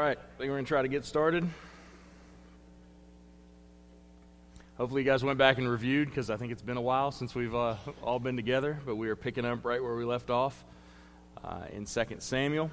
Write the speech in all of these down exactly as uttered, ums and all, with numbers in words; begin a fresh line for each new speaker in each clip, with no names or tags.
right, I think we're going to try to get started. Hopefully you guys went back and reviewed, because I think it's been a while since we've uh, all been together, but we are picking up right where we left off uh, in Second Samuel.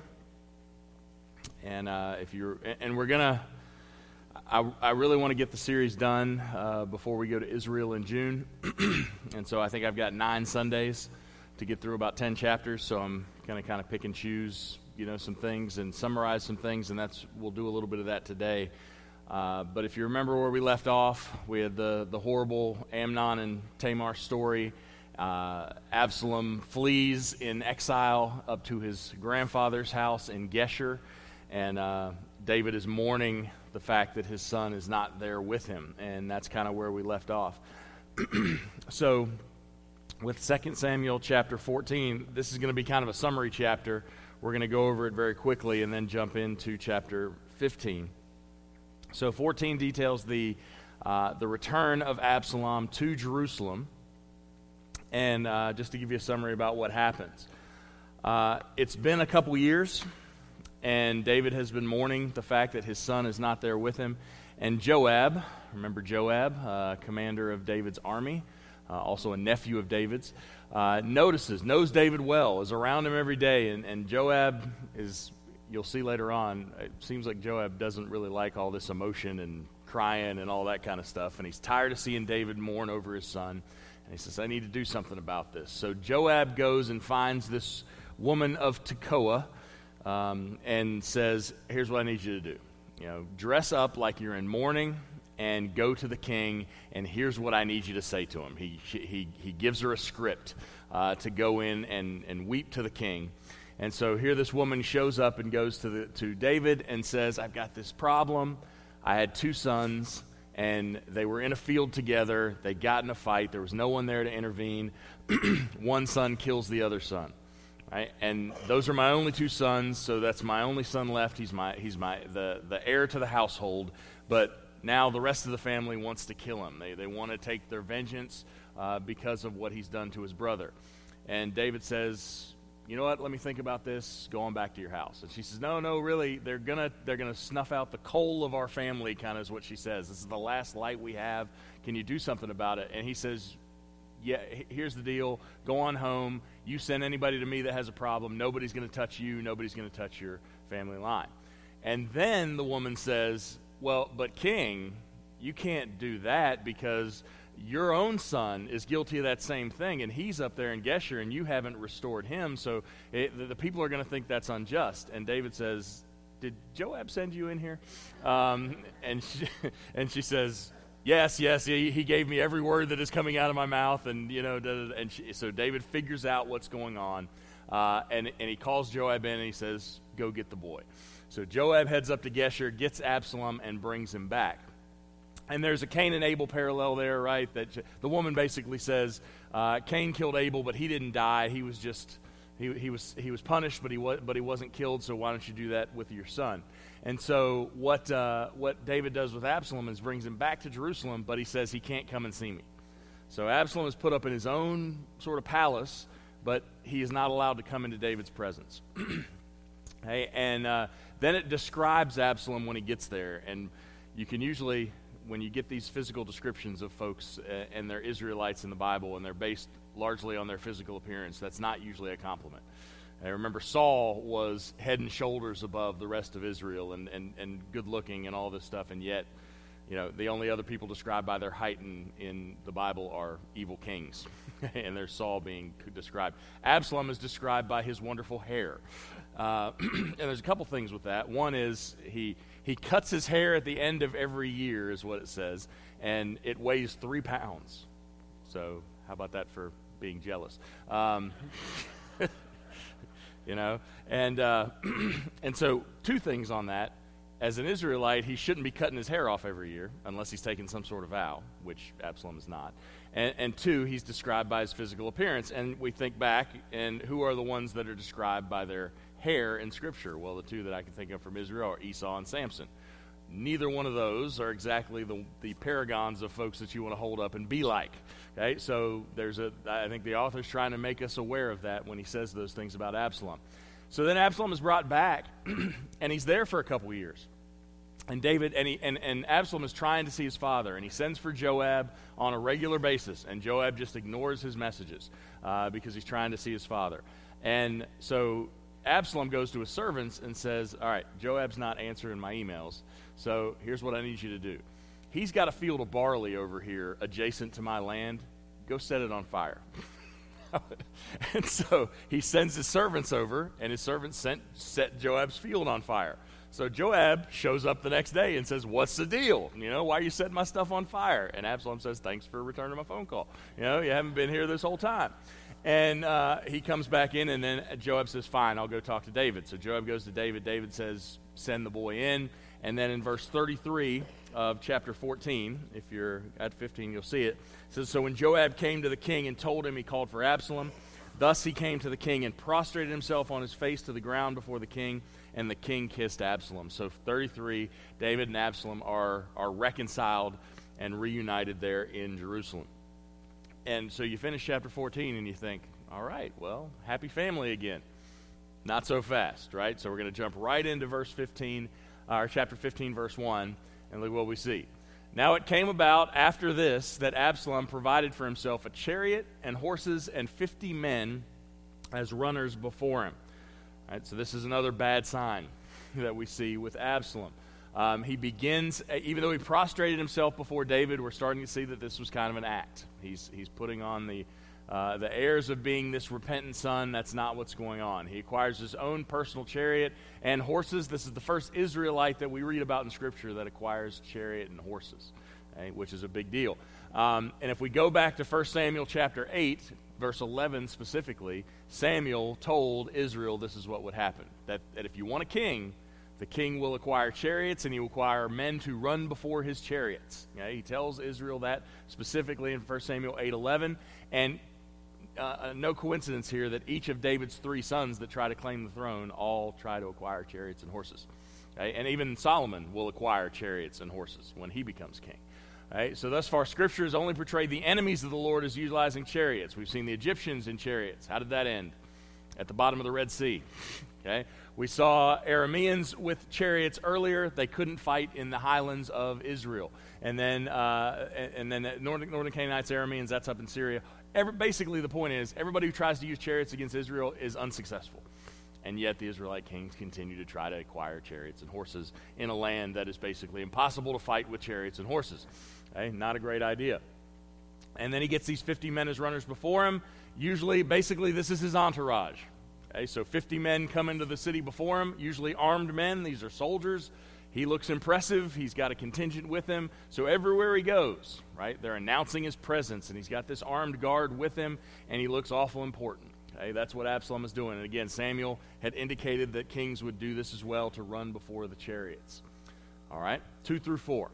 And uh, if you're, and we're going to, I, I really want to get the series done uh, before we go to Israel in June. And so I think I've got nine Sundays to get through about ten chapters, so I'm going to kind of pick and choose, you know, some things and summarize some things, and that's we'll do a little bit of that today. Uh, but if you remember where we left off, we had the, the horrible Amnon and Tamar story. Uh, Absalom flees in exile up to his grandfather's house in Geshur, and uh, David is mourning the fact that his son is not there with him, and that's kind of where we left off. So with Second Samuel chapter fourteen, this is going to be kind of a summary chapter. We're going to go over it very quickly and then jump into chapter fifteen. So fourteen details the uh, the return of Absalom to Jerusalem. And uh, just to give you a summary about what happens. Uh, it's been a couple years, and David has been mourning the fact that his son is not there with him. And Joab, remember Joab, uh, commander of David's army, uh, also a nephew of David's, uh, notices, knows David well, is around him every day. And, and Joab is... You'll see later on, it seems like Joab doesn't really like all this emotion and crying and all that kind of stuff. And he's tired of seeing David mourn over his son. And he says, I need to do something about this. So Joab goes and finds this woman of Tekoa um, and says, here's what I need you to do. You know, dress up like you're in mourning and go to the king, and here's what I need you to say to him. He, he, he gives her a script uh, to go in and, and weep to the king. And so here this woman shows up and goes to the, to David and says, I've got this problem. I had two sons, and they were in a field together. They got in a fight. There was no one there to intervene. One son kills the other son. Right? And those are my only two sons, so that's my only son left. He's my he's my the, the heir to the household. But now the rest of the family wants to kill him. They, they want to take their vengeance uh, because of what he's done to his brother. And David says, you know what, let me think about this, go on back to your house. And she says, no, no, really, they're gonna they're gonna snuff out the coal of our family, kind of is what she says. This is the last light we have. Can you do something about it? And he says, yeah, here's the deal. Go on home. You send anybody to me that has a problem. Nobody's gonna touch you. Nobody's gonna touch your family line. And then the woman says, well, but king, you can't do that because your own son is guilty of that same thing, and he's up there in Geshur, and you haven't restored him, so it, the, the people are going to think that's unjust. And David says, did Joab send you in here? Um, and, she, and she says, yes, yes, he, he gave me every word that is coming out of my mouth, and, you know, da, da, da. And she, so David figures out what's going on, uh, and, and he calls Joab in, and he says, go get the boy. So Joab heads up to Geshur, gets Absalom, and brings him back. And there's a Cain and Abel parallel there, right? That the woman basically says, uh, Cain killed Abel, but he didn't die. He was just he he was he was punished, but he was but he wasn't killed. So why don't you do that with your son? And so what uh, what David does with Absalom is brings him back to Jerusalem, but he says he can't come and see me. So Absalom is put up in his own sort of palace, but he is not allowed to come into David's presence. Hey, and uh, then it describes Absalom when he gets there, and you can usually, when you get these physical descriptions of folks uh, and they're Israelites in the Bible and they're based largely on their physical appearance, that's not usually a compliment. I remember Saul was head and shoulders above the rest of Israel and, and, and good looking and all this stuff, and yet, you know, the only other people described by their height in, in the Bible are evil kings, and there's Saul being described. Absalom is described by his wonderful hair. Uh, and there's a couple things with that. One is he he cuts his hair at the end of every year, is what it says, and it weighs three pounds. So how about that for being jealous? Um, you know, and uh, and so two things on that. As an Israelite, he shouldn't be cutting his hair off every year unless he's taking some sort of vow, which Absalom is not. And, and two, he's described by his physical appearance. And we think back, and who are the ones that are described by their hair in Scripture? Well, the two that I can think of from Israel are Esau and Samson. Neither one of those are exactly the, the paragons of folks that you want to hold up and be like. Okay, so there's a. I think the author's trying to make us aware of that when he says those things about Absalom. So then Absalom is brought back, and he's there for a couple years. And David and, he, and and Absalom is trying to see his father, and he sends for Joab on a regular basis, and Joab just ignores his messages uh, because he's trying to see his father. And so Absalom goes to his servants and says, all right, Joab's not answering my emails, so here's what I need you to do. He's got a field of barley over here adjacent to my land. Go set it on fire. And so he sends his servants over, and his servants sent, set Joab's field on fire. So Joab shows up the next day and says, what's the deal? You know, why are you setting my stuff on fire? And Absalom says, thanks for returning my phone call. You know, you haven't been here this whole time. And uh, he comes back in, and then Joab says, fine, I'll go talk to David. So Joab goes to David. David says, send the boy in. And then in verse thirty-three of chapter fourteen, if you're at fifteen, you'll see it. It says, so when Joab came to the king and told him, he called for Absalom. Thus he came to the king and prostrated himself on his face to the ground before the king, and the king kissed Absalom. So thirty-three, David and Absalom are, are reconciled and reunited there in Jerusalem. And so you finish chapter fourteen and you think, all right, well, happy family again. Not so fast, right? So we're going to jump right into verse fifteen, or chapter fifteen, verse one, and look what we see. Now it came about after this that Absalom provided for himself a chariot and horses and fifty men as runners before him. All right, so this is another bad sign that we see with Absalom. Um, he begins, even though he prostrated himself before David, we're starting to see that this was kind of an act. He's he's putting on the uh, the airs of being this repentant son. That's not what's going on. He acquires his own personal chariot and horses. This is the first Israelite that we read about in Scripture that acquires chariot and horses, okay, which is a big deal. Um, and if we go back to First Samuel chapter eight, verse eleven specifically, Samuel told Israel this is what would happen, that, that if you want a king, the king will acquire chariots, and he will acquire men to run before his chariots. Okay? He tells Israel that specifically in First Samuel eight eleven, and uh, no coincidence here that each of David's three sons that try to claim the throne all try to acquire chariots and horses. Okay? And even Solomon will acquire chariots and horses when he becomes king. Right? So thus far, Scripture has only portrayed the enemies of the Lord as utilizing chariots. We've seen the Egyptians in chariots. How did that end? At the bottom of the Red Sea. Okay? We saw Arameans with chariots earlier. They couldn't fight in the highlands of Israel. And then uh, and then northern, northern Canaanites, Arameans, that's up in Syria. Every, basically, the point is, everybody who tries to use chariots against Israel is unsuccessful. And yet the Israelite kings continue to try to acquire chariots and horses in a land that is basically impossible to fight with chariots and horses. Okay? Not a great idea. And then he gets these fifty men as runners before him. Usually, basically, this is his entourage. Okay? So fifty men come into the city before him, usually armed men. These are soldiers. He looks impressive. He's got a contingent with him. So everywhere he goes, right, they're announcing his presence, and he's got this armed guard with him, and he looks awful important. Okay? That's what Absalom is doing. And again, Samuel had indicated that kings would do this as well, to run before the chariots. All right, two through four.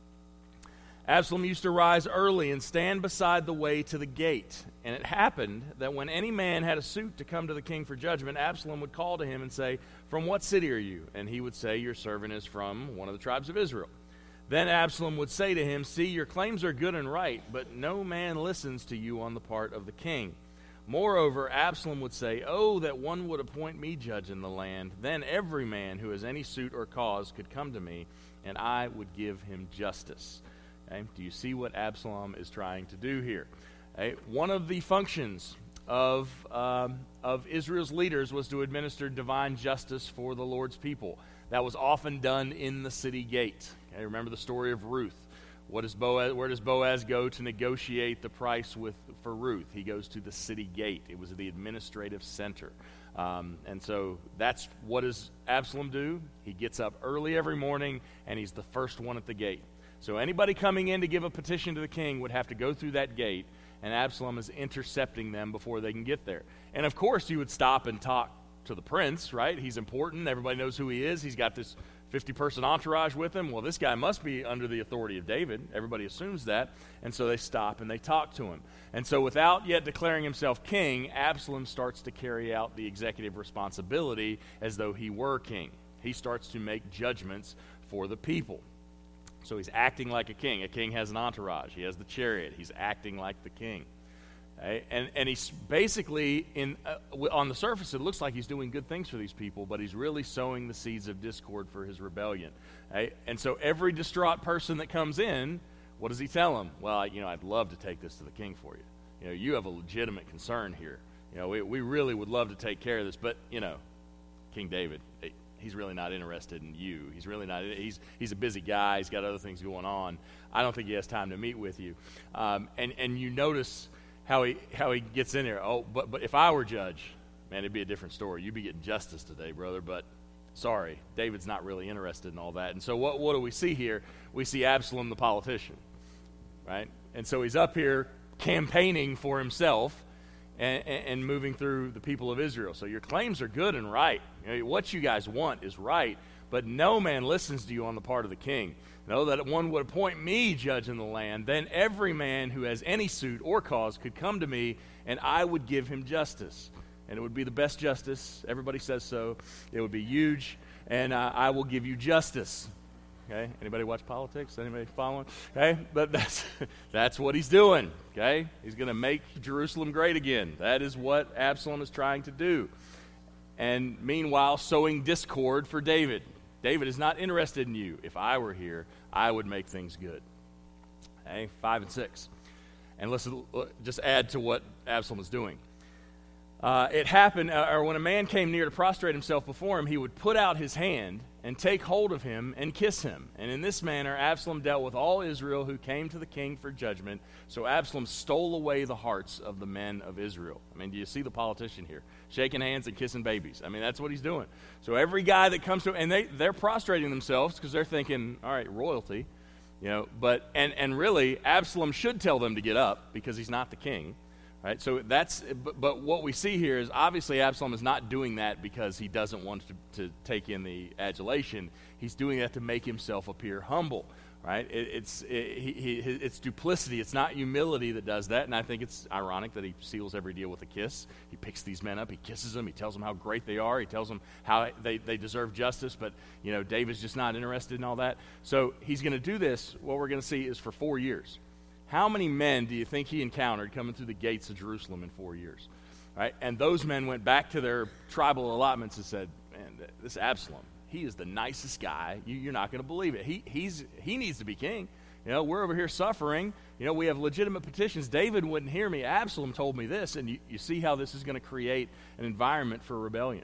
Absalom used to rise early and stand beside the way to the gate. And it happened that when any man had a suit to come to the king for judgment, Absalom would call to him and say, "From what city are you?" And he would say, "Your servant is from one of the tribes of Israel." Then Absalom would say to him, "See, your claims are good and right, but no man listens to you on the part of the king." Moreover, Absalom would say, "Oh, that one would appoint me judge in the land. Then every man who has any suit or cause could come to me, and I would give him justice." Okay? Do you see what Absalom is trying to do here? Okay? One of the functions of, um, of Israel's leaders was to administer divine justice for the Lord's people. That was often done in the city gate. Okay? Remember the story of Ruth. What does Boaz, where does Boaz go to negotiate the price with for Ruth? He goes to the city gate. It was the administrative center. Um, and so that's what does Absalom do? He gets up early every morning, and he's the first one at the gate. So anybody coming in to give a petition to the king would have to go through that gate, and Absalom is intercepting them before they can get there. And of course, you would stop and talk to the prince, right? He's important. Everybody knows who he is. He's got this fifty-person entourage with him. Well, this guy must be under the authority of David. Everybody assumes that. And so they stop and they talk to him. And so without yet declaring himself king, Absalom starts to carry out the executive responsibility as though he were king. He starts to make judgments for the people. So he's acting like a king. A king has an entourage. He has the chariot. He's acting like the king. Okay? And and he's basically, in uh, on the surface, it looks like he's doing good things for these people, but he's really sowing the seeds of discord for his rebellion. Okay? And so every distraught person that comes in, what does he tell them? Well, you know, I'd love to take this to the king for you. You know, you have a legitimate concern here. You know, we, we really would love to take care of this, but, you know, King David, he's really not interested in you. He's really not, he's he's a busy guy. He's got other things going on. I don't think he has time to meet with you. Um, and, and you notice how he how he gets in there. Oh, but, but if I were judge, man, it'd be a different story. You'd be getting justice today, brother, but sorry, David's not really interested in all that. And so what, what do we see here? We see Absalom the politician, right? And so he's up here campaigning for himself and, and, and moving through the people of Israel. So your claims are good and right. You know, what you guys want is right, but no man listens to you on the part of the king. Know that one would appoint me judge in the land, then every man who has any suit or cause could come to me, and I would give him justice. And it would be the best justice. Everybody says so. It would be huge, and uh, I will give you justice. Okay? Anybody watch politics? Anybody following? Okay? But that's that's what he's doing. Okay? He's going to make Jerusalem great again. That is what Absalom is trying to do. And meanwhile, sowing discord for David. David is not interested in you. If I were here, I would make things good. Okay? Five and six. And let's just add to what Absalom is doing. Uh, it happened, uh, or when a man came near to prostrate himself before him, he would put out his hand and take hold of him and kiss him. And in this manner, Absalom dealt with all Israel who came to the king for judgment. So Absalom stole away the hearts of the men of Israel. I mean, do you see the politician here? Shaking hands and kissing babies. I mean, that's what he's doing. So every guy that comes to him, and they, they're prostrating themselves because they're thinking, all right, royalty. You know, but, and, and really, Absalom should tell them to get up because he's not the king. Right, so that's, but, but what we see here is obviously Absalom is not doing that because he doesn't want to, to take in the adulation. He's doing that to make himself appear humble. Right, it, it's it, he, he, it's duplicity. It's not humility that does that. And I think it's ironic that he seals every deal with a kiss. He picks these men up, he kisses them, he tells them how great they are, he tells them how they, they deserve justice. But you know, David's just not interested in all that. So he's going to do this. What we're going to see is for four years. How many men do you think he encountered coming through the gates of Jerusalem in four years? Right? And those men went back to their tribal allotments and said, man, this Absalom, he is the nicest guy. You, you're not going to believe it. He, he's, he needs to be king. You know, we're over here suffering. You know, we have legitimate petitions. David wouldn't hear me. Absalom told me this. And you, you see how this is going to create an environment for rebellion.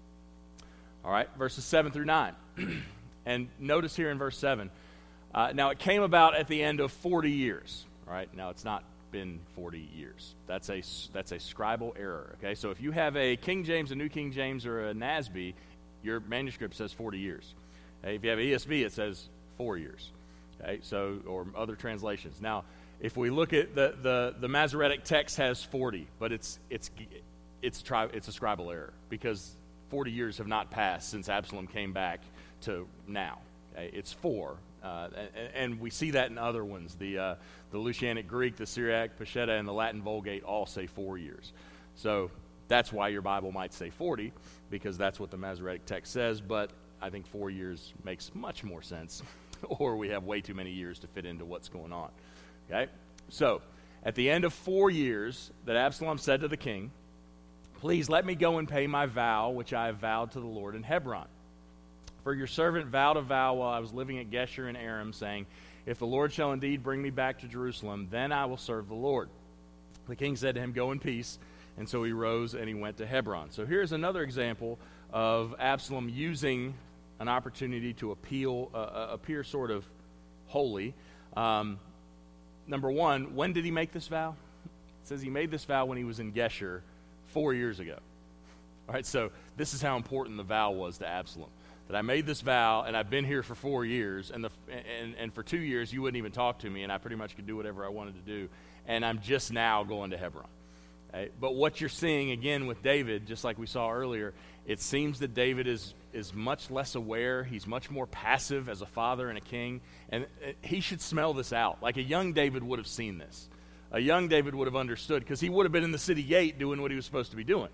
All right, verses seven through nine. And notice here in verse seven, uh, now it came about at the end of forty years. Right? Now, it's not been forty years. That's a, that's a scribal error, okay? So if you have a King James, a New King James, or a N A S B, your manuscript says forty years. Okay? If you have E S V, it says four years, okay? So, or other translations. Now, if we look at the, the, the Masoretic text has forty, but it's, it's, it's, tri- it's a scribal error because forty years have not passed since Absalom came back to now. Okay? It's four. Uh, and, and we see that in other ones. The uh, the Lusanic Greek, the Syriac Peshitta, and the Latin Vulgate all say four years. So that's why your Bible might say forty, because that's what the Masoretic text says. But I think four years makes much more sense, or we have way too many years to fit into what's going on. Okay? So at the end of four years, that Absalom said to the king, "Please let me go and pay my vow, which I have vowed to the Lord in Hebron. For your servant vowed a vow while I was living at Geshur in Aram, saying, if the Lord shall indeed bring me back to Jerusalem, then I will serve the Lord." The king said to him, "Go in peace." And so he rose and he went to Hebron. So here's another example of Absalom using an opportunity to appeal, uh, appear sort of holy. Um, number one, when did he make this vow? It says he made this vow when he was in Geshur four years ago. All right, so this is how important the vow was to Absalom. That I made this vow, and I've been here for four years, and the and, and for two years you wouldn't even talk to me, and I pretty much could do whatever I wanted to do, and I'm just now going to Hebron. Okay? But what you're seeing, again, with David, just like we saw earlier, it seems that David is, is much less aware. He's much more passive as a father and a king, and he should smell this out. Like a young David would have seen this. A young David would have understood, because he would have been in the city gate doing what he was supposed to be doing.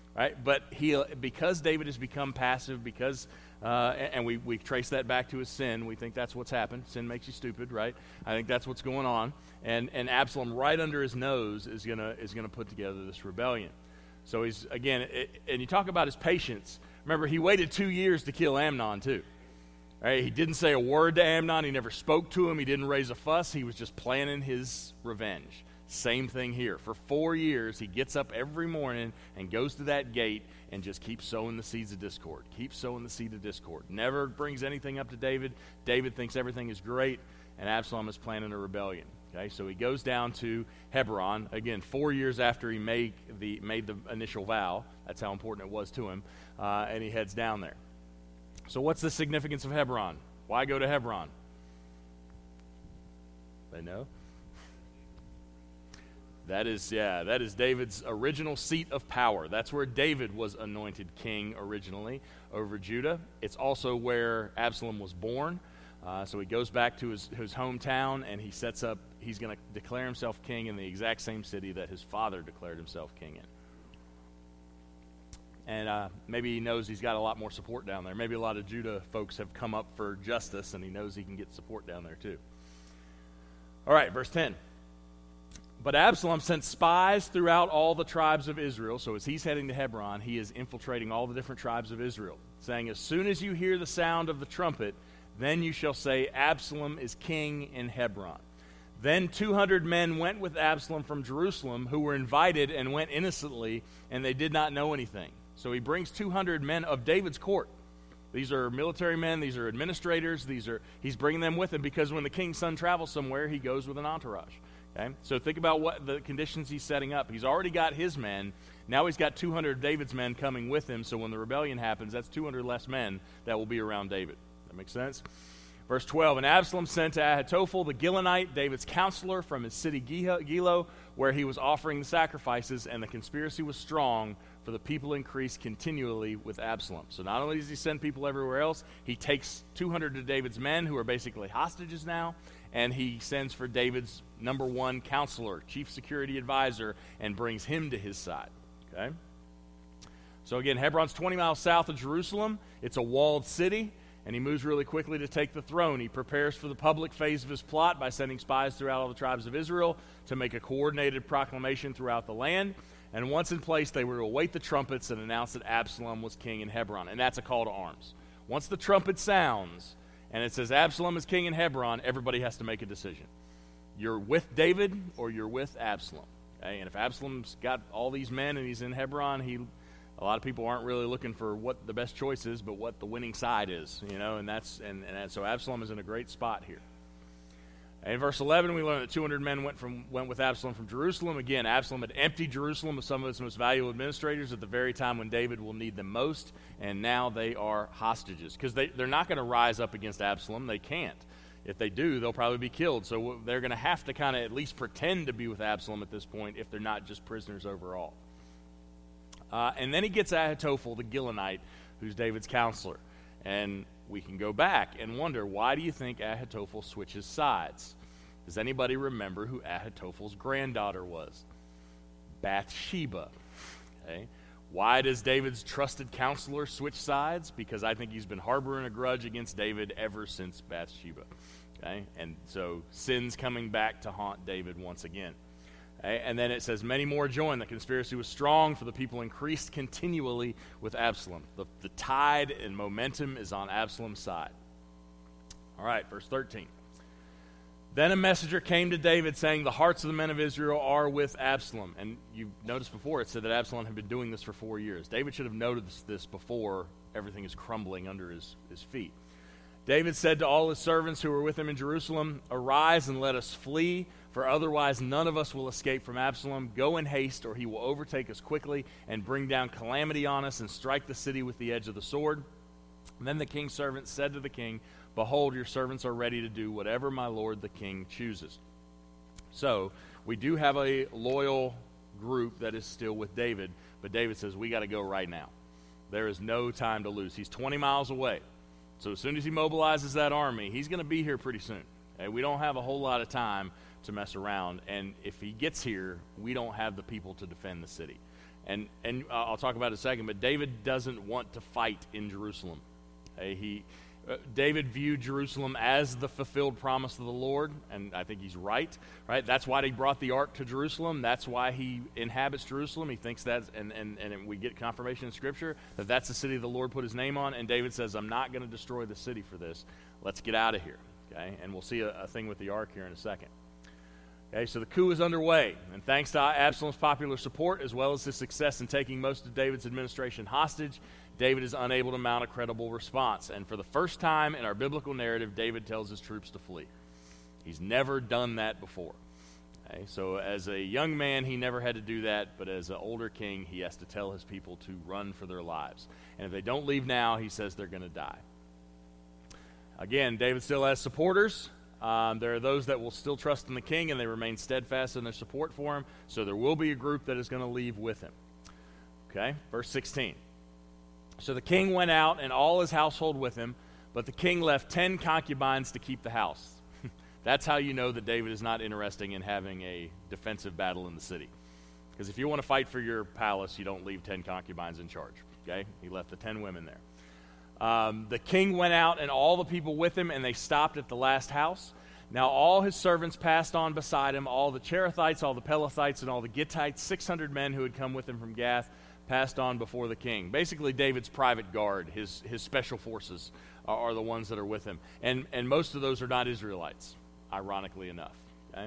right? But he, because David has become passive, because uh, and we we trace that back to his sin. We think that's what's happened. Sin makes you stupid, right? I think that's what's going on. And and Absalom, right under his nose, is gonna is gonna put together this rebellion. So he's again, it, and you talk about his patience. Remember, he waited two years to kill Amnon too. Right? He didn't say a word to Amnon. He never spoke to him. He didn't raise a fuss. He was just planning his revenge. Same thing here. For four years, he gets up every morning and goes to that gate and just keeps sowing the seeds of discord. Keeps sowing the seed of discord. Never brings anything up to David. David thinks everything is great, and Absalom is planning a rebellion. Okay, so he goes down to Hebron, again, four years after he made the, made the initial vow. That's how important it was to him. Uh, and he heads down there. So what's the significance of Hebron? Why go to Hebron? They know? That is, yeah, that is David's original seat of power. That's where David was anointed king originally over Judah. It's also where Absalom was born. Uh, so he goes back to his, his hometown, and he sets up, he's going to declare himself king in the exact same city that his father declared himself king in. And uh, maybe he knows he's got a lot more support down there. Maybe a lot of Judah folks have come up for justice, and he knows he can get support down there too. All right, verse ten. But Absalom sent spies throughout all the tribes of Israel. So as he's heading to Hebron, he is infiltrating all the different tribes of Israel, saying, as soon as you hear the sound of the trumpet, then you shall say, Absalom is king in Hebron. Then two hundred men went with Absalom from Jerusalem, who were invited and went innocently, and they did not know anything. So he brings two hundred men of David's court. These are military men. These are administrators. These are he's bringing them with him because when the king's son travels somewhere, he goes with an entourage. Okay? So think about what the conditions he's setting up. He's already got his men. Now he's got two hundred of David's men coming with him. So when the rebellion happens, that's two hundred less men that will be around David. That makes sense? Verse twelve, and Absalom sent to Ahitophel the Gilonite, David's counselor, from his city Gilo, where he was offering the sacrifices, and the conspiracy was strong, for the people increased continually with Absalom. So not only does he send people everywhere else, he takes two hundred of David's men, who are basically hostages now, and he sends for David's number one counselor, chief security advisor, and brings him to his side. Okay? So again, Hebron's twenty miles south of Jerusalem. It's a walled city. And he moves really quickly to take the throne. He prepares for the public phase of his plot by sending spies throughout all the tribes of Israel to make a coordinated proclamation throughout the land. And once in place, they were to await the trumpets and announce that Absalom was king in Hebron. And that's a call to arms. Once the trumpet sounds and it says Absalom is king in Hebron, everybody has to make a decision. You're with David or you're with Absalom. Okay? And if Absalom's got all these men and he's in Hebron, he... A lot of people aren't really looking for what the best choice is, but what the winning side is, you know, and that's and, and so Absalom is in a great spot here. And in verse eleven, we learn that two hundred men went from went with Absalom from Jerusalem. Again, Absalom had emptied Jerusalem of some of its most valuable administrators at the very time when David will need them most, and now they are hostages because they, they're not going to rise up against Absalom. They can't. If they do, they'll probably be killed. So they're going to have to kind of at least pretend to be with Absalom at this point if they're not just prisoners overall. Uh, and then he gets Ahitophel, the Gilonite, who's David's counselor. And we can go back and wonder, why do you think Ahitophel switches sides? Does anybody remember who Ahitophel's granddaughter was? Bathsheba. Okay. Why does David's trusted counselor switch sides? Because I think he's been harboring a grudge against David ever since Bathsheba. Okay. And so sin's coming back to haunt David once again. Okay? And then it says, many more joined. The conspiracy was strong, for the people increased continually with Absalom. The, the tide and momentum is on Absalom's side. All right, verse thirteen. Then a messenger came to David saying, the hearts of the men of Israel are with Absalom. And you noticed before it said that Absalom had been doing this for four years. David should have noticed this before everything is crumbling under his, his feet. David said to all his servants who were with him in Jerusalem, arise and let us flee, for otherwise none of us will escape from Absalom. Go in haste, or he will overtake us quickly and bring down calamity on us and strike the city with the edge of the sword. And then the king's servants said to the king, behold, your servants are ready to do whatever my lord the king chooses. So we do have a loyal group that is still with David, but David says, we got to go right now. There is no time to lose. He's twenty miles away. So as soon as he mobilizes that army, he's going to be here pretty soon. Okay? We don't have a whole lot of time to mess around. And if he gets here, we don't have the people to defend the city. And and uh, I'll talk about it in a second, but David doesn't want to fight in Jerusalem. Okay, he uh, David viewed Jerusalem as the fulfilled promise of the Lord, and I think he's right. Right? That's why he brought the ark to Jerusalem. That's why he inhabits Jerusalem. He thinks that, and, and, and we get confirmation in Scripture that that's the city the Lord put his name on. And David says, I'm not going to destroy the city for this. Let's get out of here. Okay? And we'll see a, a thing with the ark here in a second. Okay, so the coup is underway, and thanks to Absalom's popular support, as well as his success in taking most of David's administration hostage, David is unable to mount a credible response. And for the first time in our biblical narrative, David tells his troops to flee. He's never done that before. Okay, so as a young man, he never had to do that, but as an older king, he has to tell his people to run for their lives. And if they don't leave now, he says they're going to die. Again, David still has supporters. Um, there are those that will still trust in the king, and they remain steadfast in their support for him. So there will be a group that is going to leave with him. Okay, verse sixteen. So the king went out and all his household with him, but the king left ten concubines to keep the house. That's how you know that David is not interested in having a defensive battle in the city. Because if you want to fight for your palace, you don't leave ten concubines in charge. Okay, he left the ten women there. Um, the king went out and all the people with him, and they stopped at the last house. Now all his servants passed on beside him, all the Cherethites, all the Pelethites, and all the Gittites, six hundred men who had come with him from Gath, passed on before the king. Basically, David's private guard, his his special forces, are, are the ones that are with him. And, and most of those are not Israelites, ironically enough. Okay?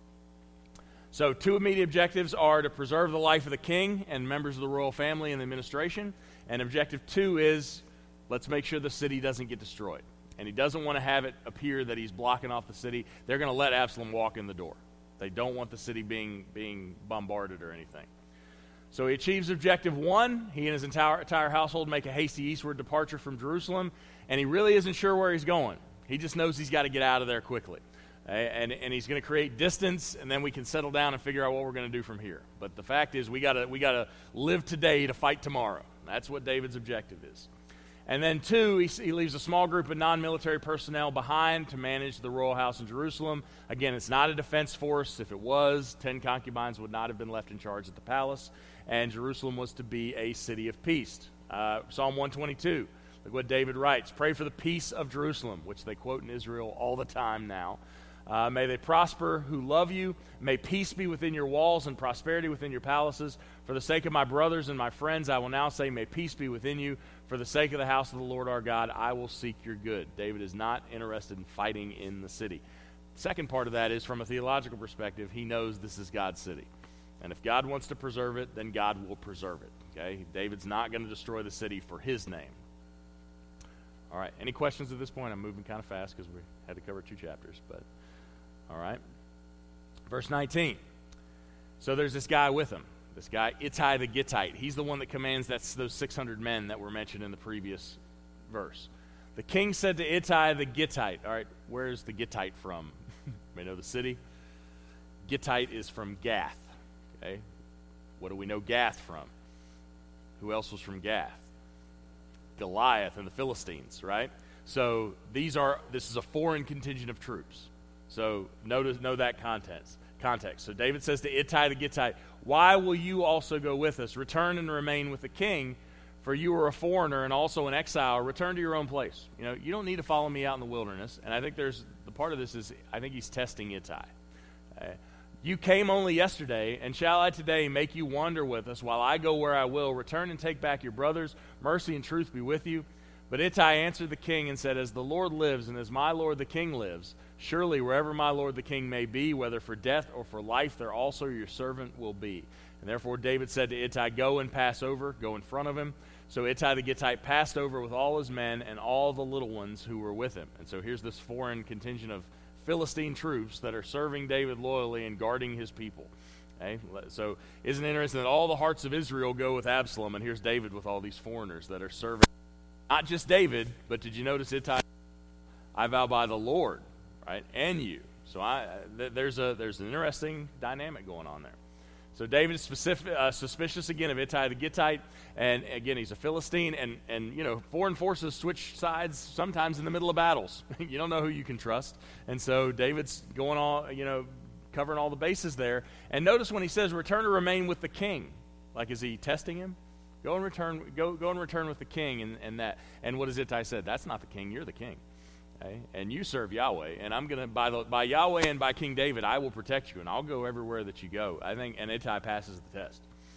So two immediate objectives are to preserve the life of the king and members of the royal family and the administration. And objective two is, let's make sure the city doesn't get destroyed. And he doesn't want to have it appear that he's blocking off the city. They're going to let Absalom walk in the door. They don't want the city being being bombarded or anything. So he achieves objective one. He and his entire, entire household make a hasty eastward departure from Jerusalem. And he really isn't sure where he's going. He just knows he's got to get out of there quickly. And, and he's going to create distance, and then we can settle down and figure out what we're going to do from here. But the fact is, we got to we got to live today to fight tomorrow. That's what David's objective is. And then two, he, he leaves a small group of non-military personnel behind to manage the royal house in Jerusalem. Again, it's not a defense force. If it was, ten concubines would not have been left in charge at the palace, and Jerusalem was to be a city of peace. Uh, Psalm one twenty-two, look what David writes, "Pray for the peace of Jerusalem," which they quote in Israel all the time now. Uh, may they prosper who love you. May peace be within your walls and prosperity within your palaces. For the sake of my brothers and my friends, I will now say, may peace be within you. For the sake of the house of the Lord our God, I will seek your good. David is not interested in fighting in the city. Second part of that is, from a theological perspective, he knows this is God's city. And if God wants to preserve it, then God will preserve it. Okay? David's not going to destroy the city for his name. All right, any questions at this point? I'm moving kind of fast because we had to cover two chapters, but... All right. Verse nineteen. So there's this guy with him, this guy Ittai the Gittite. He's the one that commands that's those six hundred men that were mentioned in the previous verse. The king said to Ittai the Gittite, all right, where's the Gittite from? You may know the city. Gittite is from Gath. Okay. What do we know Gath from? Who else was from Gath? Goliath and the Philistines, right? So these are this is a foreign contingent of troops. So notice, know that context. Context. So David says to Ittai the Gittite, "Why will you also go with us? Return and remain with the king, for you are a foreigner and also an exile. Return to your own place." You know, you don't need to follow me out in the wilderness. And I think there's the part of this is I think he's testing Ittai. Uh, you came only yesterday, and shall I today make you wander with us while I go where I will? Return and take back your brothers. Mercy and truth be with you. But Ittai answered the king and said, "As the Lord lives, and as my lord the king lives, surely wherever my lord the king may be, whether for death or for life, there also your servant will be." And therefore David said to Ittai, "Go and pass over," go in front of him. So Ittai the Gittite passed over with all his men and all the little ones who were with him. And so here's this foreign contingent of Philistine troops that are serving David loyally and guarding his people. Okay? So isn't it interesting that all the hearts of Israel go with Absalom, and here's David with all these foreigners that are serving not just David, but did you notice Ittai? "I vow by the Lord," right, and you. So I th- there's a there's an interesting dynamic going on there. So David is specific, uh, suspicious again of Ittai the Gittite, and again he's a Philistine, and and you know foreign forces switch sides sometimes in the middle of battles. You don't know who you can trust, and so David's going all you know covering all the bases there. And notice when he says, "Return to remain with the king," Like, is he testing him? Go and return. Go go and return with the king, and, and that. And what does Ittai said? That's not the king. You're the king, okay? And you serve Yahweh. And I'm gonna by the by Yahweh and by King David, I will protect you, and I'll go everywhere that you go. I think. And Ittai passes the test.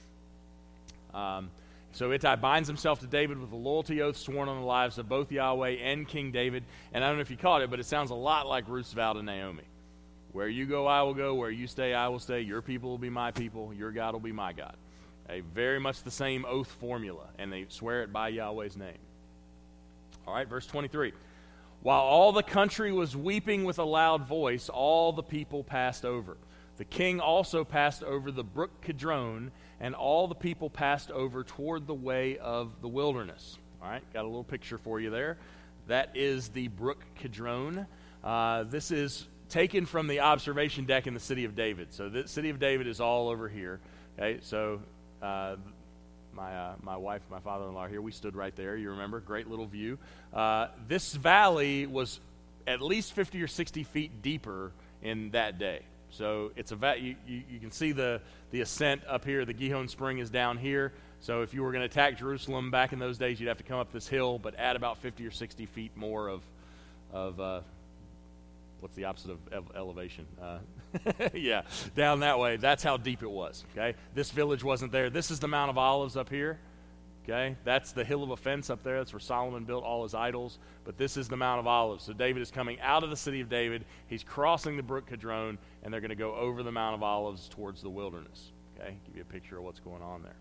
Um, so Ittai binds himself to David with a loyalty oath sworn on the lives of both Yahweh and King David. And I don't know if you caught it, but it sounds a lot like Ruth's vow to Naomi. Where you go, I will go. Where you stay, I will stay. Your people will be my people. Your God will be my God. A very much the same oath formula, and they swear it by Yahweh's name. All right, verse twenty-three. While all the country was weeping with a loud voice, all the people passed over. The king also passed over the brook Kidron, and all the people passed over toward the way of the wilderness. All right, got a little picture for you there. That is the brook Kidron. Uh, this is taken from the observation deck in the city of David. So the city of David is all over here. Okay, so uh, my uh, my wife, my father-in-law are here. We stood right there. You remember? Great little view. Uh, this valley was at least fifty or sixty feet deeper in that day. So it's a va- you, you, you can see the, the ascent up here. The Gihon Spring is down here. So if you were going to attack Jerusalem back in those days, you'd have to come up this hill, but add about fifty or sixty feet more of, of uh, what's the opposite of ele- elevation? Uh, yeah, down that way. That's how deep it was, okay? This village wasn't there. This is the Mount of Olives up here, okay? That's the Hill of Offense up there. That's where Solomon built all his idols. But this is the Mount of Olives. So David is coming out of the city of David. He's crossing the brook Kidron, and they're going to go over the Mount of Olives towards the wilderness, okay? Give you a picture of what's going on there.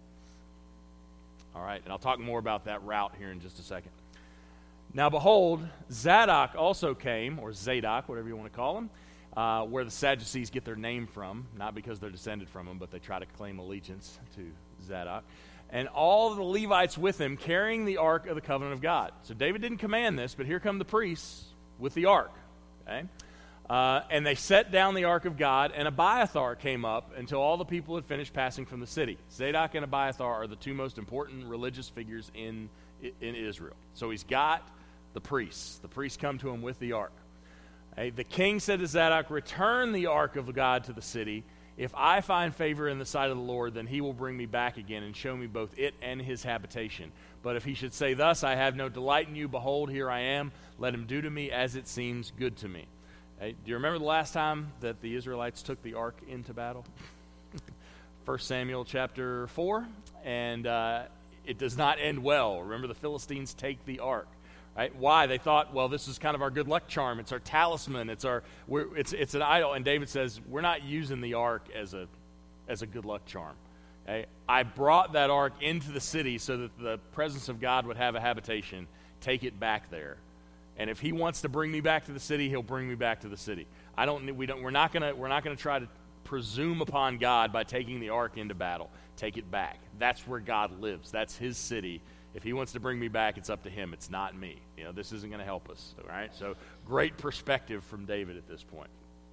All right, and I'll talk more about that route here in just a second. Now behold, Zadok also came, or Zadok, whatever you want to call him, uh, where the Sadducees get their name from, not because they're descended from him, but they try to claim allegiance to Zadok. And all of the Levites with him, carrying the ark of the covenant of God. So David didn't command this, but here come the priests with the ark. Okay? Uh, and they set down the ark of God, and Abiathar came up until all the people had finished passing from the city. Zadok and Abiathar are the two most important religious figures in, in Israel. So he's got the priests. The priests come to him with the ark. Okay? The king said to Zadok, "Return the ark of God to the city. If I find favor in the sight of the Lord, then he will bring me back again and show me both it and his habitation. But if he should say thus, I have no delight in you, behold, here I am. Let him do to me as it seems good to me." Hey, do you remember the last time that the Israelites took the ark into battle? First Samuel chapter four, and uh, it does not end well. Remember, the Philistines take the ark. Right? Why? They thought, well, this is kind of our good luck charm. It's our talisman. It's our, we're, it's it's an idol. And David says, we're not using the ark as a as a good luck charm. Okay? I brought that ark into the city so that the presence of God would have a habitation. Take it back there. And if he wants to bring me back to the city, he'll bring me back to the city. I don't. We don't. We're not gonna. We're not gonna try to presume upon God by taking the ark into battle. Take it back. That's where God lives. That's his city. If he wants to bring me back, it's up to him. It's not me. You know, this isn't going to help us. All right. So great perspective from David at this point.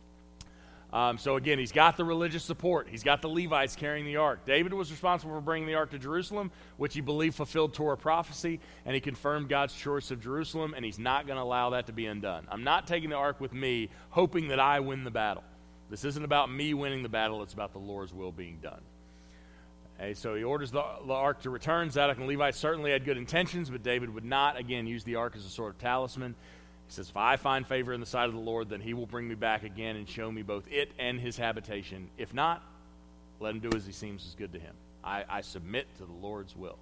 Um, so again, he's got the religious support. He's got the Levites carrying the ark. David was responsible for bringing the ark to Jerusalem, which he believed fulfilled Torah prophecy, and he confirmed God's choice of Jerusalem, and he's not going to allow that to be undone. I'm not taking the ark with me, hoping that I win the battle. This isn't about me winning the battle. It's about the Lord's will being done. Okay, so he orders the, the ark to return. Zadok and Levites certainly had good intentions, but David would not, again, use the ark as a sort of talisman. He says, if I find favor in the sight of the Lord, then he will bring me back again and show me both it and his habitation. If not, let him do as he seems is good to him. I, I submit to the Lord's will.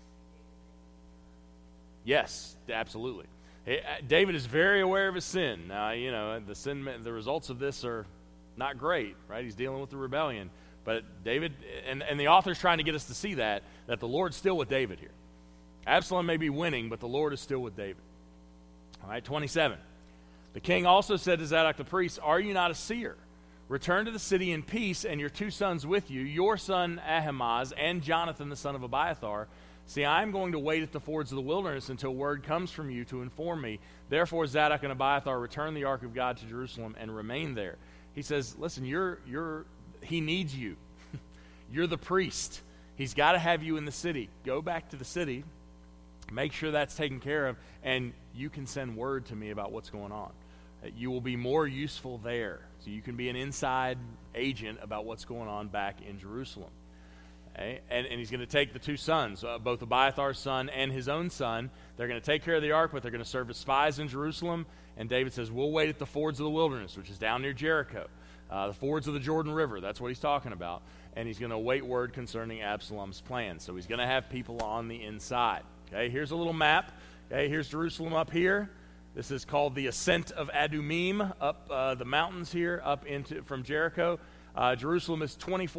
Yes, absolutely. Hey, David is very aware of his sin. Now, you know, the sin, the results of this are not great, right? He's dealing with the rebellion. But David, and, and the author's trying to get us to see that, that the Lord's still with David here. Absalom may be winning, but the Lord is still with David. All right, twenty-seven. The king also said to Zadok the priest, "Are you not a seer? Return to the city in peace, and your two sons with you, your son Ahimaaz and Jonathan the son of Abiathar. See, I am going to wait at the fords of the wilderness until word comes from you to inform me. Therefore Zadok and Abiathar return the ark of God to Jerusalem and remain there." He says, listen, you're you're he needs you. You're the priest. He's got to have you in the city. Go back to the city. Make sure that's taken care of, and you can send word to me about what's going on. You will be more useful there. So you can be an inside agent about what's going on back in Jerusalem. Okay? And, and he's going to take the two sons, uh, both Abiathar's son and his own son. They're going to take care of the ark, but they're going to serve as spies in Jerusalem. And David says, we'll wait at the fords of the wilderness, which is down near Jericho. Uh, the fords of the Jordan River, that's what he's talking about. And he's going to await word concerning Absalom's plans. So he's going to have people on the inside. Okay, here's a little map. Okay, here's Jerusalem up here. This is called the Ascent of Adumim, up uh, the mountains here, up into from Jericho. Uh, Jerusalem is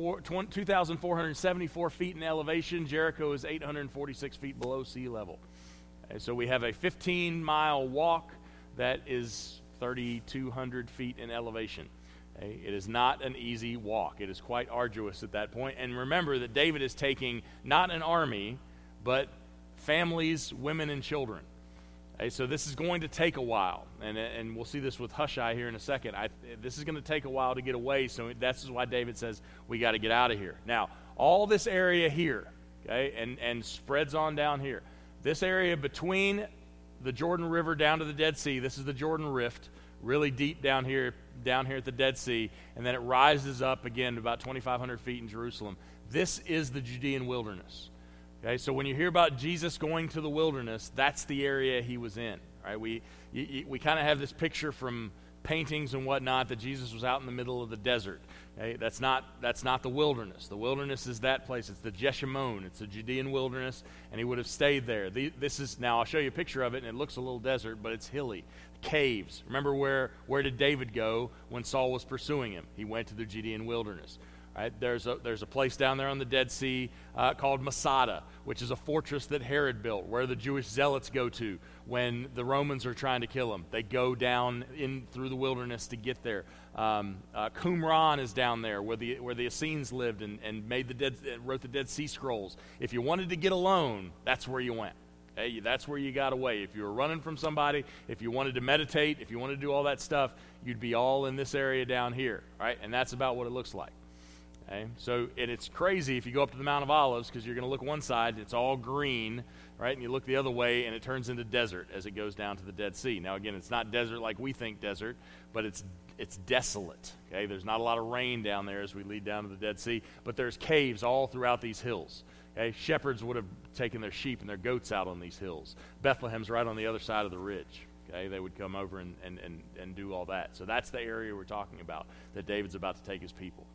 two thousand four hundred seventy-four feet in elevation. Jericho is eight hundred forty-six feet below sea level. Okay, so we have a fifteen-mile walk that is thirty-two hundred feet in elevation. Okay, it is not an easy walk. It is quite arduous at that point. And remember that David is taking not an army, but families, women, and children. Okay, so this is going to take a while, and and we'll see this with Hushai here in a second. I, this is going to take a while to get away, so that's why David says we got to get out of here. Now, all this area here, okay, and, and spreads on down here. This area between the Jordan River down to the Dead Sea, this is the Jordan Rift, really deep down here, down here at the Dead Sea, and then it rises up again to about twenty-five hundred feet in Jerusalem. This is the Judean wilderness. Okay, so when you hear about Jesus going to the wilderness, that's the area he was in. Right? We you, we kind of have this picture from paintings and whatnot that Jesus was out in the middle of the desert. Okay? That's not that's not the wilderness. The wilderness is that place. It's the Jeshimon. It's the Judean wilderness, and he would have stayed there. The, this is now I'll show you a picture of it, and it looks a little desert, but it's hilly. Caves. Remember where where did David go when Saul was pursuing him? He went to the Judean wilderness. Right? There's a there's a place down there on the Dead Sea uh, called Masada, which is a fortress that Herod built, where the Jewish zealots go to when the Romans are trying to kill them. They go down in through the wilderness to get there. Um, uh, Qumran is down there, where the where the Essenes lived and, and made the dead wrote the Dead Sea Scrolls. If you wanted to get alone, that's where you went. Hey, that's where you got away. If you were running from somebody, if you wanted to meditate, if you wanted to do all that stuff, you'd be all in this area down here, right? And that's about what it looks like. Okay? So, and it's crazy if you go up to the Mount of Olives, because you're going to look one side, it's all green, right? And you look the other way, and it turns into desert as it goes down to the Dead Sea. Now, again, it's not desert like we think desert, but it's it's desolate. Okay, there's not a lot of rain down there as we lead down to the Dead Sea, but there's caves all throughout these hills. Okay, shepherds would have taken their sheep and their goats out on these hills. Bethlehem's right on the other side of the ridge. Okay, they would come over and, and, and, and do all that. So that's the area we're talking about that David's about to take his people.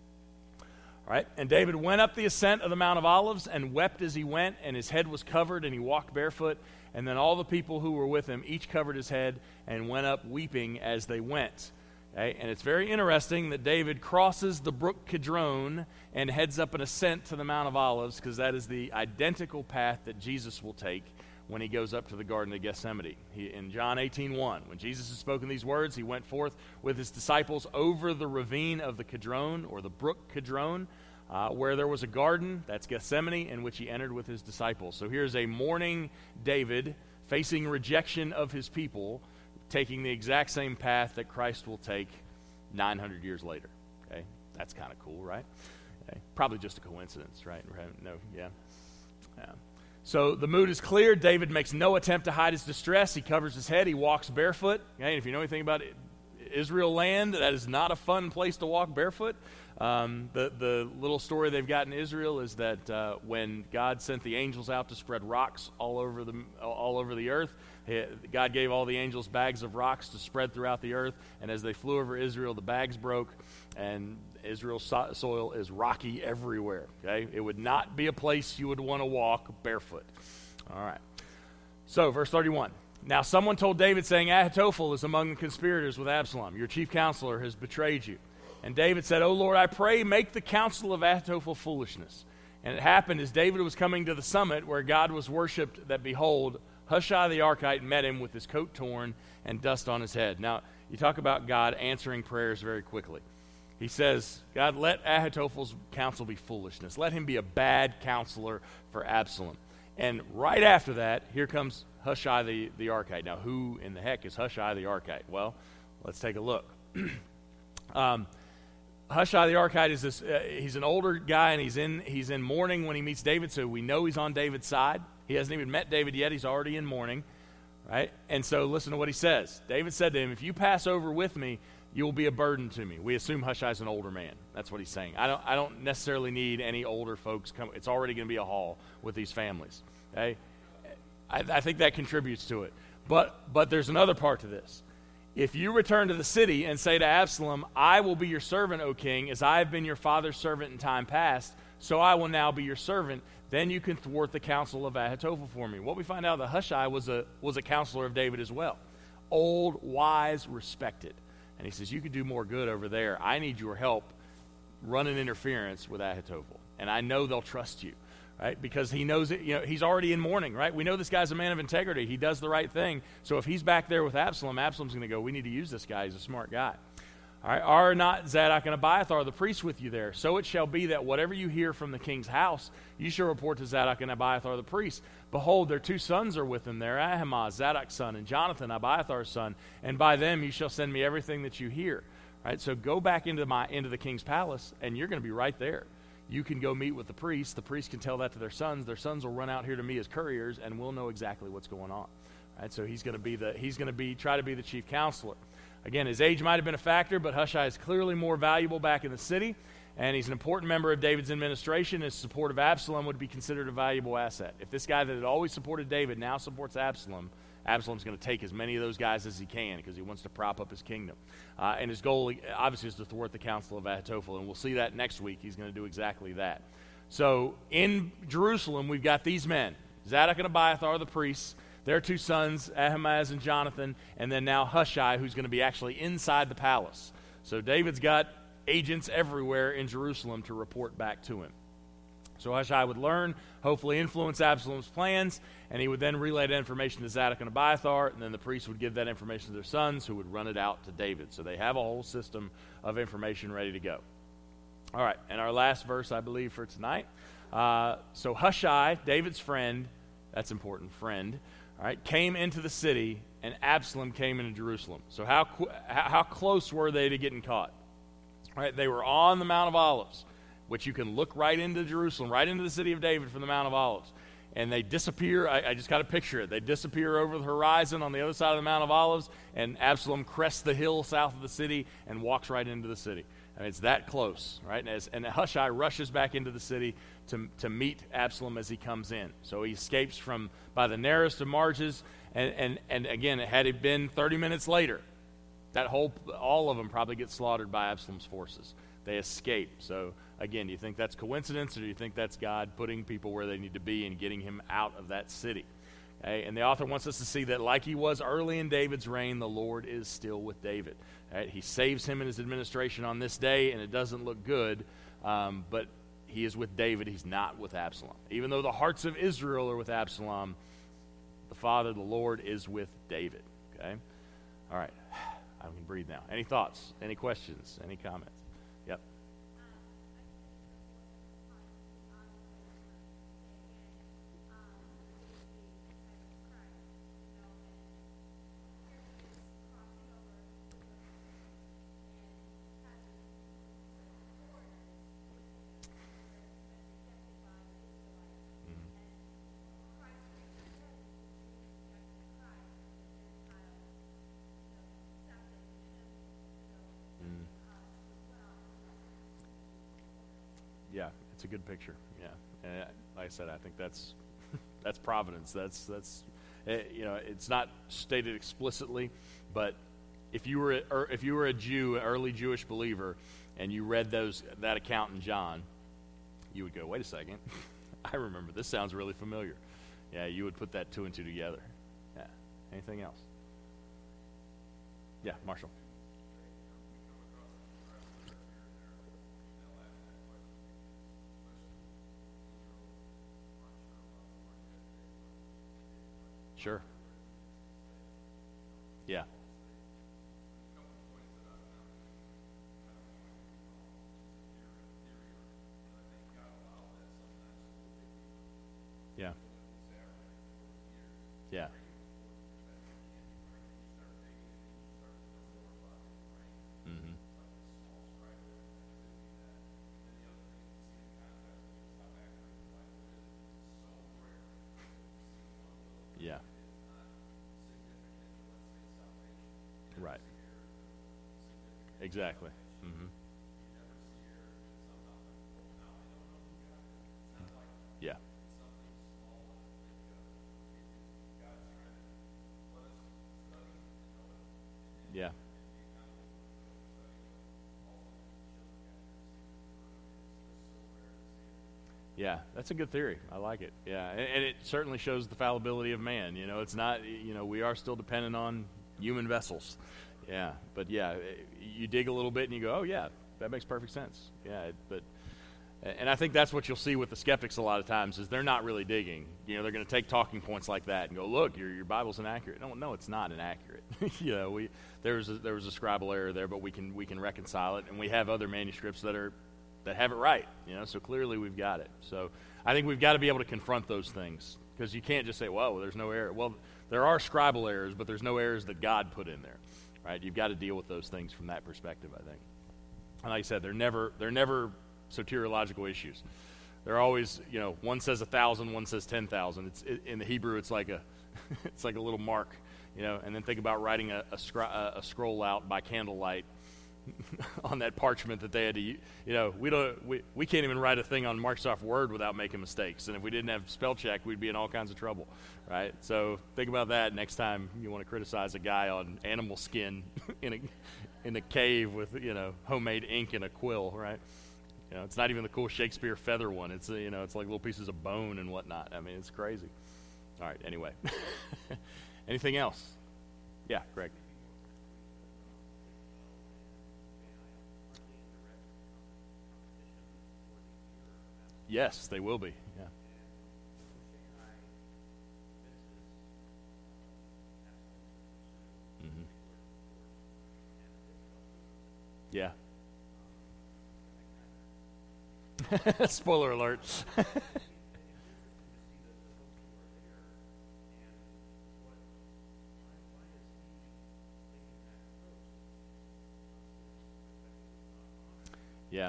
All right, and David went up the ascent of the Mount of Olives and wept as he went, and his head was covered, and he walked barefoot. And then all the people who were with him each covered his head and went up weeping as they went. Okay, and it's very interesting that David crosses the brook Kidron and heads up an ascent to the Mount of Olives, because that is the identical path that Jesus will take when he goes up to the Garden of Gethsemane. He, in John eighteen one, when Jesus had spoken these words, he went forth with his disciples over the ravine of the Kidron, or the brook Kidron, uh, where there was a garden, that's Gethsemane, in which he entered with his disciples. So here's a mourning David facing rejection of his people, taking the exact same path that Christ will take nine hundred years later. Okay, that's kind of cool, right? Okay. Probably just a coincidence, right? No, yeah. yeah. So the mood is clear. David makes no attempt to hide his distress. He covers his head. He walks barefoot. Okay, and if you know anything about Israel land, that is not a fun place to walk barefoot. Um, the, the little story they've got in Israel is that uh, when God sent the angels out to spread rocks all over the all over the earth, he, God gave all the angels bags of rocks to spread throughout the earth, and as they flew over Israel, the bags broke, and Israel's so- soil is rocky everywhere. Okay, it would not be a place you would want to walk barefoot. All right. So, verse thirty-one. Now someone told David, saying, Ahithophel is among the conspirators with Absalom. Your chief counselor has betrayed you. And David said, O Lord, I pray, make the counsel of Ahithophel foolishness. And it happened as David was coming to the summit where God was worshipped, that behold, Hushai the Archite met him with his coat torn and dust on his head. Now, you talk about God answering prayers very quickly. He says, God, let Ahithophel's counsel be foolishness. Let him be a bad counselor for Absalom. And right after that, here comes Hushai the, the Archite. Now, who in the heck is Hushai the Archite? Well, let's take a look. um, Hushai the Archite is this. Uh, he's an older guy, and he's in he's in mourning when he meets David. So we know he's on David's side. He hasn't even met David yet. He's already in mourning, right? And so listen to what he says. David said to him, "If you pass over with me, you will be a burden to me. We assume Hushai's an older man. That's what he's saying. I don't I don't necessarily need any older folks come. It's already going to be a haul with these families. Okay? I, I think that contributes to it. But but there's another part to this. If you return to the city and say to Absalom, I will be your servant, O king, as I have been your father's servant in time past, so I will now be your servant, then you can thwart the counsel of Ahithophel for me. What we find out that Hushai was a was a counselor of David as well. Old, wise, respected. And he says, you could do more good over there. I need your help running interference with Ahithophel. And I know they'll trust you. Right? Because he knows it, you know, he's already in mourning, right? We know this guy's a man of integrity. He does the right thing. So if he's back there with Absalom, Absalom's going to go, we need to use this guy. He's a smart guy. All right, are not Zadok and Abiathar the priests with you there? So it shall be that whatever you hear from the king's house, you shall report to Zadok and Abiathar the priests. Behold, their two sons are with them there, Ahimaaz, Zadok's son, and Jonathan, Abiathar's son. And by them you shall send me everything that you hear. Right? So go back into my into the king's palace, and you're going to be right there. You can go meet with the priests. The priests can tell that to their sons. Their sons will run out here to me as couriers, and we'll know exactly what's going on. Right? So he's going to be the he's going to be try to be the chief counselor. Again, his age might have been a factor, but Hushai is clearly more valuable back in the city, and he's an important member of David's administration. His support of Absalom would be considered a valuable asset. If this guy that had always supported David now supports Absalom, Absalom's going to take as many of those guys as he can because he wants to prop up his kingdom. Uh, and his goal, obviously, is to thwart the counsel of Ahithophel, and we'll see that next week. He's going to do exactly that. So in Jerusalem, we've got these men, Zadok and Abiathar, the priests, their two sons, Ahimaaz and Jonathan, and then now Hushai, who's going to be actually inside the palace. So David's got agents everywhere in Jerusalem to report back to him. So Hushai would learn, hopefully influence Absalom's plans, and he would then relay that information to Zadok and Abiathar, and then the priests would give that information to their sons, who would run it out to David. So they have a whole system of information ready to go. All right, and our last verse, I believe, for tonight. Uh, so Hushai, David's friend, that's important, friend, all right, came into the city, and Absalom came into Jerusalem. So how how close were they to getting caught? All right, they were on the Mount of Olives, which you can look right into Jerusalem, right into the city of David from the Mount of Olives. And they disappear. I, I just got to picture it. They disappear over the horizon on the other side of the Mount of Olives, and Absalom crests the hill south of the city and walks right into the city. I mean, it's that close, right? And, as, and Hushai rushes back into the city to, to meet Absalom as he comes in. So he escapes from by the narrowest of marches, and, and, and again, had it been thirty minutes later, that whole, all of them probably get slaughtered by Absalom's forces. They escape. So again, do you think that's coincidence, or do you think that's God putting people where they need to be and getting him out of that city? Okay? And the author wants us to see that like he was early in David's reign, the Lord is still with David. Right? He saves him in his administration on this day, and it doesn't look good, um, but he is with David. He's not with Absalom. Even though the hearts of Israel are with Absalom, the Father, the Lord, is with David. Okay? All right. I can breathe now. Any thoughts? Any questions? Any comments? Yep. Yeah, it's a good picture. Yeah, and like I said, I think that's that's providence. That's that's it, you know, it's not stated explicitly, but if you were a, or if you were a Jew, an early Jewish believer, and you read those that account in John, you would go, "Wait a second, I remember this. Sounds really familiar." Yeah, you would put that two and two together. Yeah. Anything else? Yeah, Marshall. Sure. Yeah. Yeah. Yeah. Mm-hmm. Yeah. Right. exactly. Mm-hmm. Yeah. Yeah. Yeah, that's a good theory. I like it. Yeah, and, and it certainly shows the fallibility of man. You know, it's not, you know, we are still dependent on human vessels. Yeah, but yeah, you dig a little bit and you go, oh, yeah, that makes perfect sense. Yeah, but, and I think that's what you'll see with the skeptics a lot of times is they're not really digging. You know, they're going to take talking points like that and go, look, your your Bible's inaccurate. No, no, it's not inaccurate. you know, we there was a, there was a scribal error there, but we can we can reconcile it, and we have other manuscripts that are that have it right, you know, so clearly we've got it. So I think we've got to be able to confront those things because you can't just say, well, there's no error. Well, there are scribal errors, but there's no errors that God put in there, right? You've got to deal with those things from that perspective, I think. And like I said, they're never they're never soteriological issues. They're always, you know, one says a thousand, one says ten thousand. It's it, in the Hebrew, it's like a it's like a little mark, you know. And then think about writing a a, scri- a scroll out by candlelight on that parchment that they had to, you know, we don't, we, we can't even write a thing on Microsoft Word without making mistakes. And if we didn't have spell check, we'd be in all kinds of trouble, right? So think about that next time you want to criticize a guy on animal skin in a in a cave with, you know, homemade ink and a quill, right? You know, it's not even the cool Shakespeare feather one. It's, you know, it's like little pieces of bone and whatnot. I mean, it's crazy. All right, anyway. Anything else? Yeah, Greg. Yes, they will be. Yeah. Mm-hmm. Yeah. Spoiler alert. Yeah.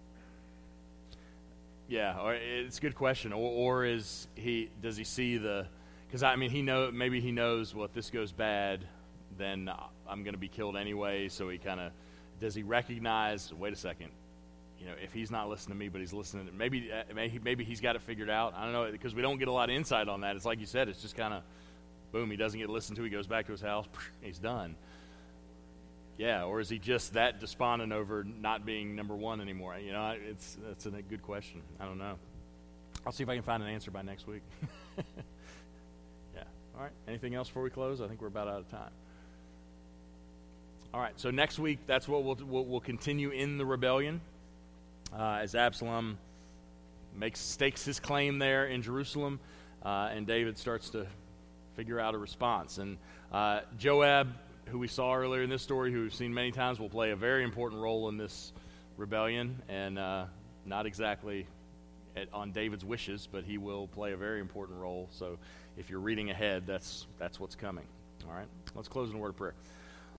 Yeah, or it's a good question. Or, or is he? Does he see the? Because I mean, he know maybe he knows. Well, if this goes bad, then I'm going to be killed anyway. So he kind of does he recognize? Wait a second. You know, if he's not listening to me, but he's listening, maybe maybe maybe he's got it figured out. I don't know, because we don't get a lot of insight on that. It's like you said. It's just kind of boom. He doesn't get listened to. He goes back to his house. He's done. Yeah, or is he just that despondent over not being number one anymore? You know, it's that's a good question. I don't know. I'll see if I can find an answer by next week. Yeah. All right. Anything else before we close? I think we're about out of time. All right. So next week, that's what we'll we'll, we'll continue in the rebellion uh, as Absalom makes stakes his claim there in Jerusalem, uh, and David starts to figure out a response. And uh, Joab, who we saw earlier in this story, who we've seen many times, will play a very important role in this rebellion, and uh, not exactly at, on David's wishes, but he will play a very important role. So if you're reading ahead, that's that's what's coming. All right? Let's close in a word of prayer.